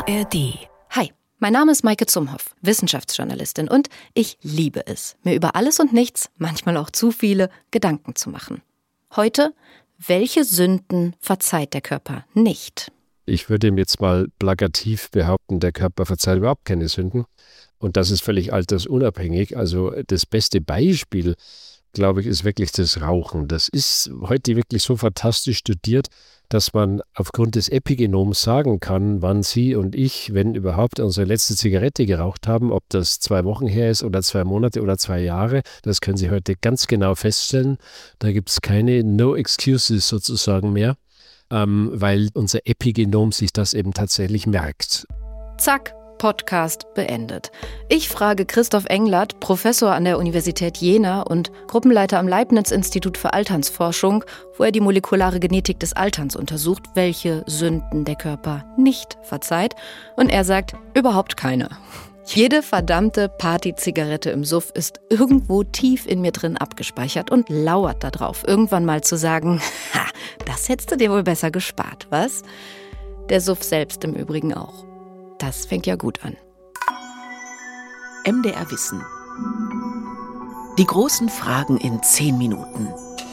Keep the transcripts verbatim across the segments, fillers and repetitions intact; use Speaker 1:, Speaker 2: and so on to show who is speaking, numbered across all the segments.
Speaker 1: A R D.
Speaker 2: Hi, mein Name ist Maike Zumhoff, Wissenschaftsjournalistin, und ich liebe es, mir über alles und nichts, manchmal auch zu viele, Gedanken zu machen. Heute, welche Sünden verzeiht der Körper nicht?
Speaker 3: Ich würde ihm jetzt mal plakativ behaupten, der Körper verzeiht überhaupt keine Sünden. Und das ist völlig altersunabhängig. Also das beste Beispiel, glaube ich, ist wirklich das Rauchen. Das ist heute wirklich so fantastisch studiert, dass man aufgrund des Epigenoms sagen kann, wann Sie und ich, wenn überhaupt, unsere letzte Zigarette geraucht haben, ob das zwei Wochen her ist oder zwei Monate oder zwei Jahre. Das können Sie heute ganz genau feststellen. Da gibt es keine No Excuses sozusagen mehr, ähm, weil unser Epigenom sich das eben tatsächlich merkt.
Speaker 2: Zack, Podcast beendet. Ich frage Christoph Englert, Professor an der Universität Jena und Gruppenleiter am Leibniz-Institut für Alternsforschung, wo er die molekulare Genetik des Alterns untersucht, welche Sünden der Körper nicht verzeiht. Und er sagt, überhaupt keine. Jede verdammte Party-Zigarette im Suff ist irgendwo tief in mir drin abgespeichert und lauert darauf, irgendwann mal zu sagen, ha, das hättest du dir wohl besser gespart, was? Der Suff selbst im Übrigen auch. Das fängt ja gut an.
Speaker 1: M D R Wissen. Die großen Fragen in zehn Minuten.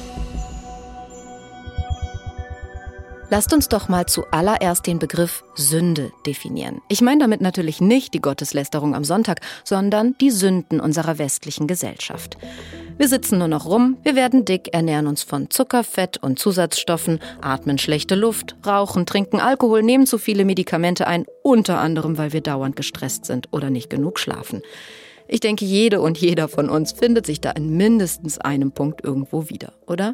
Speaker 2: Lasst uns doch mal zuallererst den Begriff Sünde definieren. Ich meine damit natürlich nicht die Gotteslästerung am Sonntag, sondern die Sünden unserer westlichen Gesellschaft. Wir sitzen nur noch rum, wir werden dick, ernähren uns von Zucker, Fett und Zusatzstoffen, atmen schlechte Luft, rauchen, trinken Alkohol, nehmen zu viele Medikamente ein, unter anderem, weil wir dauernd gestresst sind oder nicht genug schlafen. Ich denke, jede und jeder von uns findet sich da in mindestens einem Punkt irgendwo wieder, oder?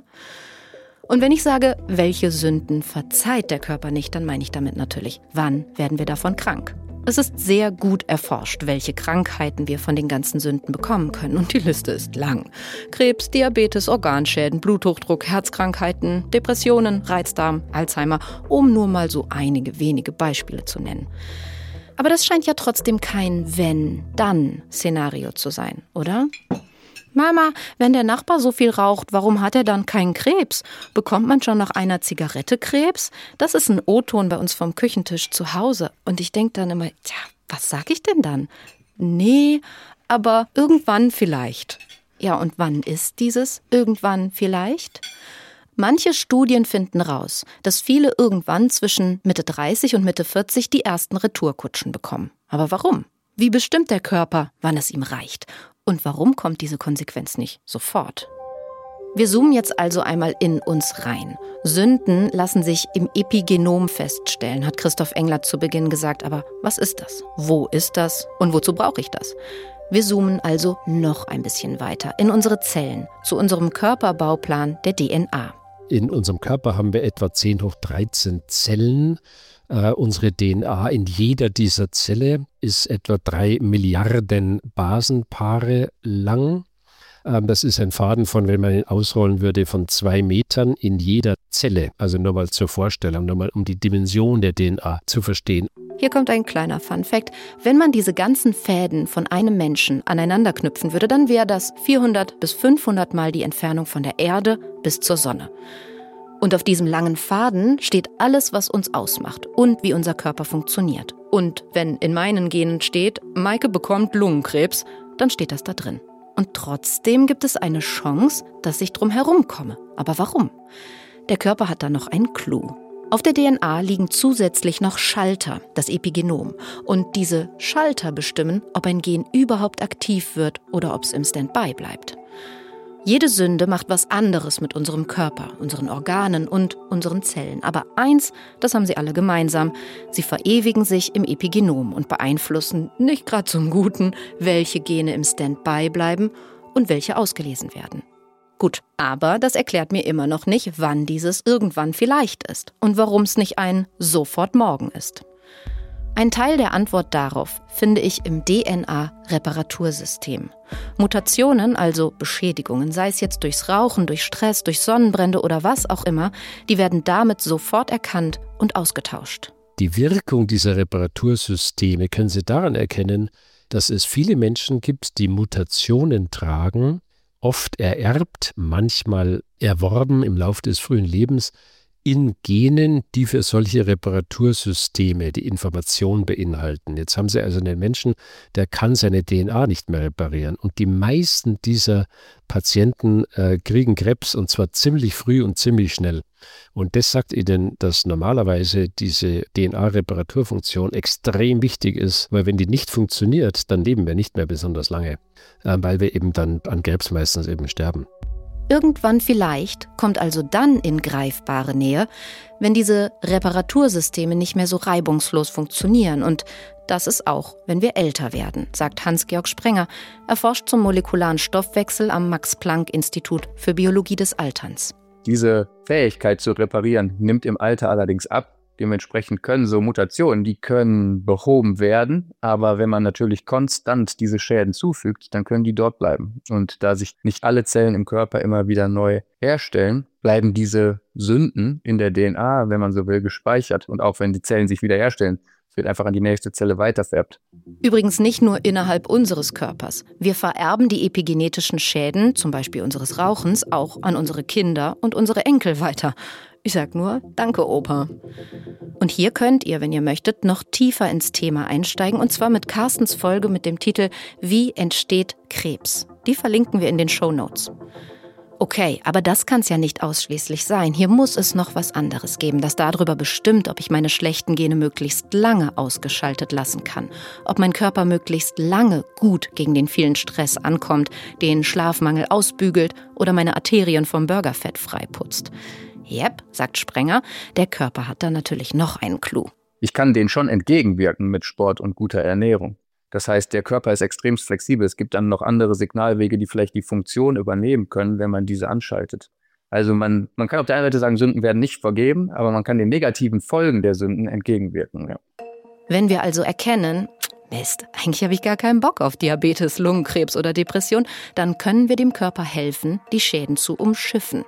Speaker 2: Und wenn ich sage, welche Sünden verzeiht der Körper nicht, dann meine ich damit natürlich, wann werden wir davon krank? Es ist sehr gut erforscht, welche Krankheiten wir von den ganzen Sünden bekommen können. Und die Liste ist lang. Krebs, Diabetes, Organschäden, Bluthochdruck, Herzkrankheiten, Depressionen, Reizdarm, Alzheimer, um nur mal so einige wenige Beispiele zu nennen. Aber das scheint ja trotzdem kein Wenn-Dann-Szenario zu sein, oder? Mama, wenn der Nachbar so viel raucht, warum hat er dann keinen Krebs? Bekommt man schon nach einer Zigarette Krebs? Das ist ein O-Ton bei uns vom Küchentisch zu Hause. Und ich denke dann immer, tja, was sag ich denn dann? Nee, aber irgendwann vielleicht. Ja, und wann ist dieses irgendwann vielleicht? Manche Studien finden raus, dass viele irgendwann zwischen Mitte dreißig und Mitte vierzig die ersten Retourkutschen bekommen. Aber warum? Wie bestimmt der Körper, wann es ihm reicht? Und warum kommt diese Konsequenz nicht sofort? Wir zoomen jetzt also einmal in uns rein. Sünden lassen sich im Epigenom feststellen, hat Christoph Englert zu Beginn gesagt. Aber was ist das? Wo ist das? Und wozu brauche ich das? Wir zoomen also noch ein bisschen weiter in unsere Zellen, zu unserem Körperbauplan der D N A.
Speaker 3: In unserem Körper haben wir etwa zehn hoch dreizehn Zellen. Uh, unsere D N A in jeder dieser Zelle ist etwa drei Milliarden Basenpaare lang. Uh, das ist ein Faden von, wenn man ihn ausrollen würde, von zwei Metern in jeder Zelle. Also nur mal zur Vorstellung, nur mal um die Dimension der D N A zu verstehen.
Speaker 2: Hier kommt ein kleiner Funfact. Wenn man diese ganzen Fäden von einem Menschen aneinander knüpfen würde, dann wäre das vierhundert bis fünfhundert Mal die Entfernung von der Erde bis zur Sonne. Und auf diesem langen Faden steht alles, was uns ausmacht und wie unser Körper funktioniert. Und wenn in meinen Genen steht, Maike bekommt Lungenkrebs, dann steht das da drin. Und trotzdem gibt es eine Chance, dass ich drum herum komme. Aber warum? Der Körper hat da noch einen Clou. Auf der D N A liegen zusätzlich noch Schalter, das Epigenom. Und diese Schalter bestimmen, ob ein Gen überhaupt aktiv wird oder ob es im Standby bleibt. Jede Sünde macht was anderes mit unserem Körper, unseren Organen und unseren Zellen. Aber eins, das haben sie alle gemeinsam, sie verewigen sich im Epigenom und beeinflussen, nicht gerade zum Guten, welche Gene im Standby bleiben und welche ausgelesen werden. Gut, aber das erklärt mir immer noch nicht, wann dieses irgendwann vielleicht ist und warum es nicht ein sofort morgen ist. Ein Teil der Antwort darauf finde ich im D N A-Reparatursystem. Mutationen, also Beschädigungen, sei es jetzt durchs Rauchen, durch Stress, durch Sonnenbrände oder was auch immer, die werden damit sofort erkannt und ausgetauscht.
Speaker 3: Die Wirkung dieser Reparatursysteme können Sie daran erkennen, dass es viele Menschen gibt, die Mutationen tragen, oft ererbt, manchmal erworben im Laufe des frühen Lebens, in Genen, die für solche Reparatursysteme die Information beinhalten. Jetzt haben Sie also einen Menschen, der kann seine D N A nicht mehr reparieren. Und die meisten dieser Patienten äh, kriegen Krebs, und zwar ziemlich früh und ziemlich schnell. Und das sagt Ihnen, dass normalerweise diese D N A-Reparaturfunktion extrem wichtig ist, weil wenn die nicht funktioniert, dann leben wir nicht mehr besonders lange, äh, weil wir eben dann an Krebs meistens eben sterben.
Speaker 2: Irgendwann vielleicht kommt also dann in greifbare Nähe, wenn diese Reparatursysteme nicht mehr so reibungslos funktionieren. Und das ist auch, wenn wir älter werden, sagt Hans-Georg Sprenger. Er forscht zum molekularen Stoffwechsel am Max-Planck-Institut für Biologie des Alterns.
Speaker 4: Diese Fähigkeit zu reparieren nimmt im Alter allerdings ab. Dementsprechend können so Mutationen, die können behoben werden, aber wenn man natürlich konstant diese Schäden zufügt, dann können die dort bleiben. Und da sich nicht alle Zellen im Körper immer wieder neu herstellen, bleiben diese Sünden in der D N A, wenn man so will, gespeichert. Und auch wenn die Zellen sich wieder herstellen, es wird einfach an die nächste Zelle weitervererbt.
Speaker 2: Übrigens nicht nur innerhalb unseres Körpers. Wir vererben die epigenetischen Schäden, zum Beispiel unseres Rauchens, auch an unsere Kinder und unsere Enkel weiter. Ich sag nur, danke Opa. Und hier könnt ihr, wenn ihr möchtet, noch tiefer ins Thema einsteigen, und zwar mit Carstens Folge mit dem Titel Wie entsteht Krebs? Die verlinken wir in den Shownotes. Okay, aber das kann es ja nicht ausschließlich sein. Hier muss es noch was anderes geben, das darüber bestimmt, ob ich meine schlechten Gene möglichst lange ausgeschaltet lassen kann. Ob mein Körper möglichst lange gut gegen den vielen Stress ankommt, den Schlafmangel ausbügelt oder meine Arterien vom Burgerfett freiputzt. Jep, sagt Sprenger, der Körper hat da natürlich noch einen Clou.
Speaker 4: Ich kann denen schon entgegenwirken mit Sport und guter Ernährung. Das heißt, der Körper ist extrem flexibel. Es gibt dann noch andere Signalwege, die vielleicht die Funktion übernehmen können, wenn man diese anschaltet. Also man, man kann auf der einen Seite sagen, Sünden werden nicht vergeben, aber man kann den negativen Folgen der Sünden entgegenwirken. Ja.
Speaker 2: Wenn wir also erkennen, Mist, eigentlich habe ich gar keinen Bock auf Diabetes, Lungenkrebs oder Depression, dann können wir dem Körper helfen, die Schäden zu umschiffen.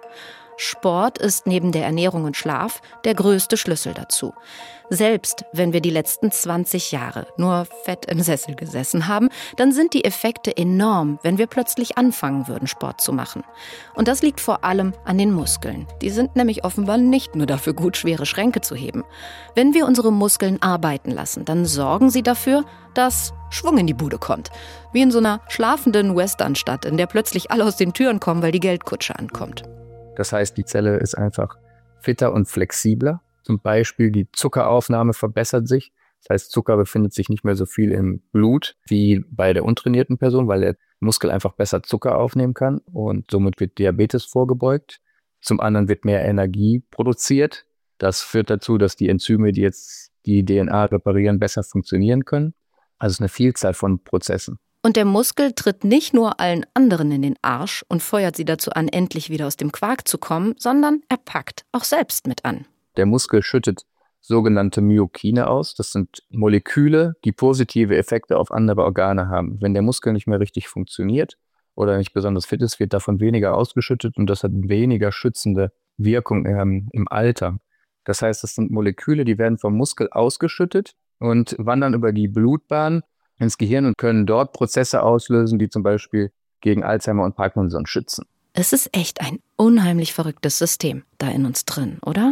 Speaker 2: Sport ist neben der Ernährung und Schlaf der größte Schlüssel dazu. Selbst wenn wir die letzten zwanzig Jahre nur fett im Sessel gesessen haben, dann sind die Effekte enorm, wenn wir plötzlich anfangen würden, Sport zu machen. Und das liegt vor allem an den Muskeln. Die sind nämlich offenbar nicht nur dafür gut, schwere Schränke zu heben. Wenn wir unsere Muskeln arbeiten lassen, dann sorgen sie dafür, dass Schwung in die Bude kommt. Wie in so einer schlafenden Westernstadt, in der plötzlich alle aus den Türen kommen, weil die Geldkutsche ankommt.
Speaker 4: Das heißt, die Zelle ist einfach fitter und flexibler. Zum Beispiel die Zuckeraufnahme verbessert sich. Das heißt, Zucker befindet sich nicht mehr so viel im Blut wie bei der untrainierten Person, weil der Muskel einfach besser Zucker aufnehmen kann und somit wird Diabetes vorgebeugt. Zum anderen wird mehr Energie produziert. Das führt dazu, dass die Enzyme, die jetzt die D N A reparieren, besser funktionieren können. Also es ist eine Vielzahl von Prozessen.
Speaker 2: Und der Muskel tritt nicht nur allen anderen in den Arsch und feuert sie dazu an, endlich wieder aus dem Quark zu kommen, sondern er packt auch selbst mit an.
Speaker 4: Der Muskel schüttet sogenannte Myokine aus. Das sind Moleküle, die positive Effekte auf andere Organe haben. Wenn der Muskel nicht mehr richtig funktioniert oder nicht besonders fit ist, wird davon weniger ausgeschüttet und das hat weniger schützende Wirkung ähm, im Alter. Das heißt, das sind Moleküle, die werden vom Muskel ausgeschüttet und wandern über die Blutbahn ins Gehirn und können dort Prozesse auslösen, die zum Beispiel gegen Alzheimer und Parkinson schützen.
Speaker 2: Es ist echt ein unheimlich verrücktes System da in uns drin, oder?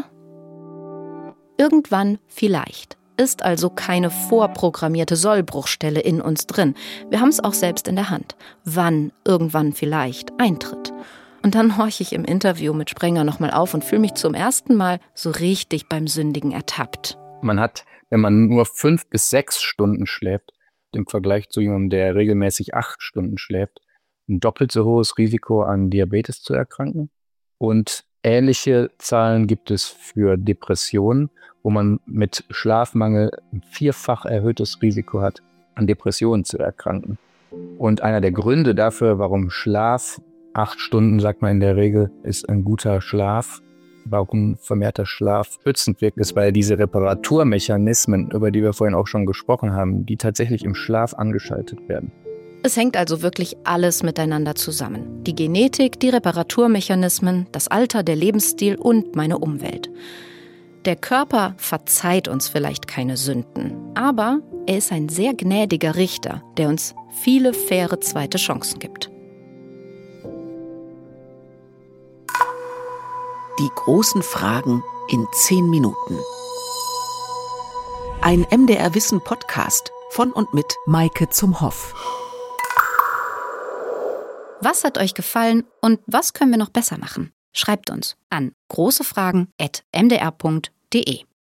Speaker 2: Irgendwann vielleicht ist also keine vorprogrammierte Sollbruchstelle in uns drin. Wir haben es auch selbst in der Hand, wann irgendwann vielleicht eintritt. Und dann horche ich im Interview mit Sprenger nochmal auf und fühle mich zum ersten Mal so richtig beim Sündigen ertappt.
Speaker 4: Man hat, wenn man nur fünf bis sechs Stunden schläft, im Vergleich zu jemandem, der regelmäßig acht Stunden schläft, ein doppelt so hohes Risiko an Diabetes zu erkranken. Und ähnliche Zahlen gibt es für Depressionen, wo man mit Schlafmangel ein vierfach erhöhtes Risiko hat, an Depressionen zu erkranken. Und einer der Gründe dafür, warum Schlaf, acht Stunden, sagt man in der Regel, ist ein guter Schlaf, warum vermehrter Schlaf schützend wirkt, ist, weil diese Reparaturmechanismen, über die wir vorhin auch schon gesprochen haben, die tatsächlich im Schlaf angeschaltet werden.
Speaker 2: Es hängt also wirklich alles miteinander zusammen. Die Genetik, die Reparaturmechanismen, das Alter, der Lebensstil und meine Umwelt. Der Körper verzeiht uns vielleicht keine Sünden, aber er ist ein sehr gnädiger Richter, der uns viele faire zweite Chancen gibt.
Speaker 1: Die großen Fragen in zehn Minuten. Ein M D R Wissen Podcast von und mit Maike zum Hoff.
Speaker 2: Was hat euch gefallen und was können wir noch besser machen? Schreibt uns an großefragen at m d r punkt d e.